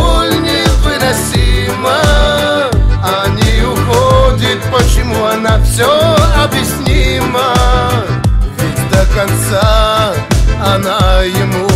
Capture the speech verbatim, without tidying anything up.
боль невыносима. А не уходит, почему она все объяснима. Ведь до конца она ему